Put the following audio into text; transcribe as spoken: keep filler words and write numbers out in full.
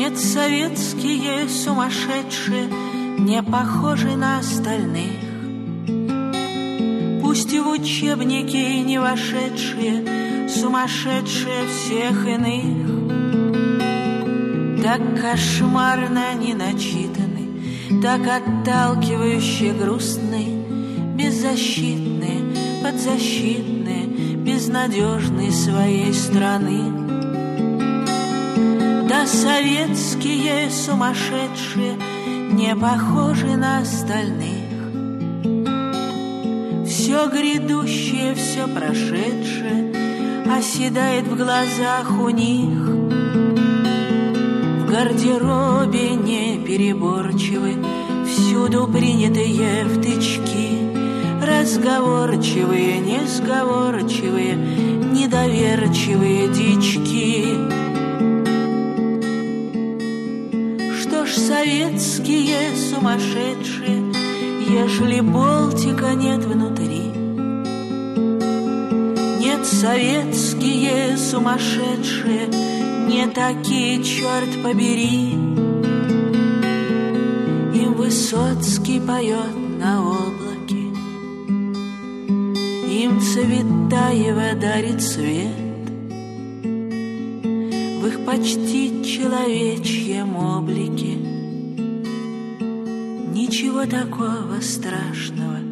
Нет, советские сумасшедшие не похожи на остальных. Пусть и в учебники не вошедшие, сумасшедшие всех иных. Так кошмарно не начитаны, так отталкивающе грустны, беззащитные, подзащитные, безнадежные своей страны. Да советские сумасшедшие не похожи на остальных. Все грядущее, все прошедшее оседает в глазах у них. В гардеробе непереборчивы, всюду принятые втычки. Разговорчивые, несговорчивые, недоверчивые дички. Что ж, советские сумасшедшие, ежели болтика нет внутри? Нет, советские сумасшедшие не такие, черт побери. Им Высоцкий поет на облаке, им Цветаева дарит свет. В их почти человечьем облике ничего такого страшного